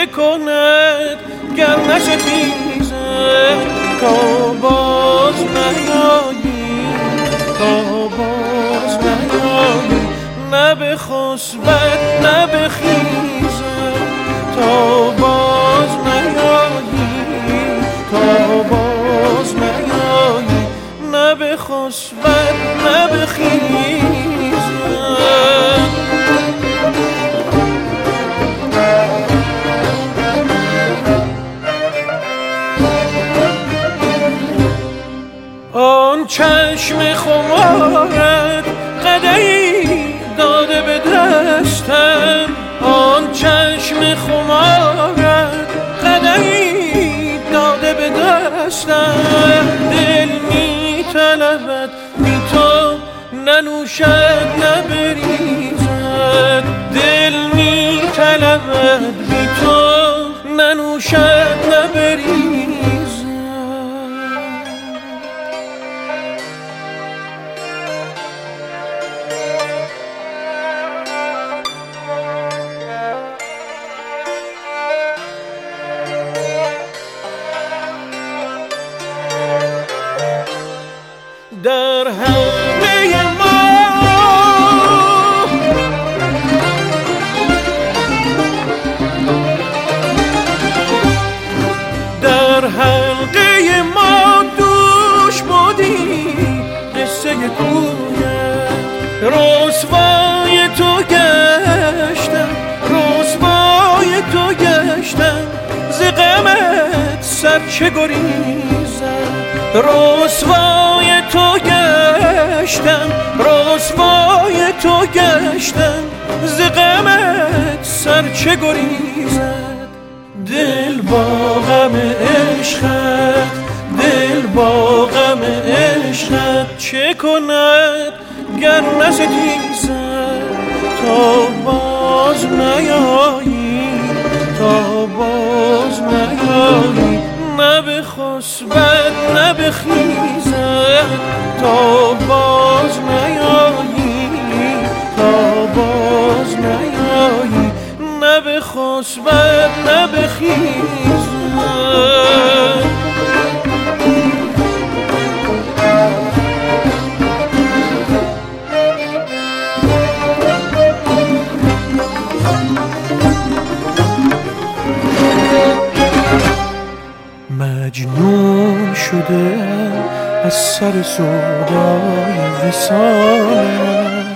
چه کند گر نستیزد تا باز نیایی، تا باز نیایی، نه بخسبد نه بخیزد تا باز نیایی، تا باز نیایی، نه بخسبد نه بخیزد. آن چشم خمارت قدری داده به دستم، آن چشم خمارت قدری داده به دستم، دل می طلبد بی تو ننوشد نبریزد، دل می طلبد بی تو ننوشد نبریزد. در حلقه ما در حلقه ما دوش بودی قصه کویت، رسوای تو گشتم، رسوای تو گشتم، ز غمت سر چه گریزم، رسوای تو گشتم، رسوای تو گشتم، ز غمت سر چه گریزد. دل با غم عشقت، دل با غم عشقت چه کند گر نستیزد تا باز نیایی، تا باز نیایی، نه بخسبد نه بخیزد تا باز نیایی، تا باز نیایی، نه بخسبد نه بخیزد. مجنون شده از سر سودای وصالت،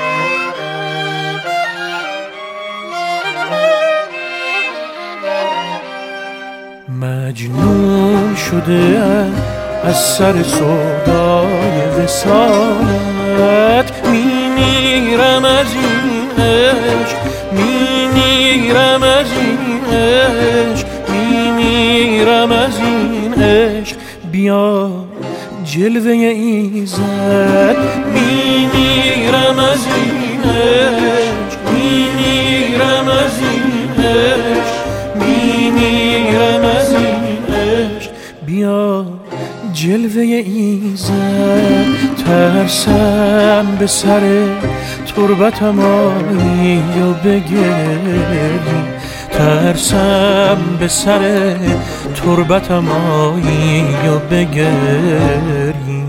مجنون شده از سر سودای وصالت، میمیرم از این عشق، میمیرم از این عشق، میمیرم از این عشق، بیا جلوه ایزد، میمیرم از این عشق، میمیرم از این عشق، میمیرم از این عشق، بیا جلوه ایزد. ترسم به سر تربتم آیی و بگری، ترسم به سر تربتم آیی و بگری.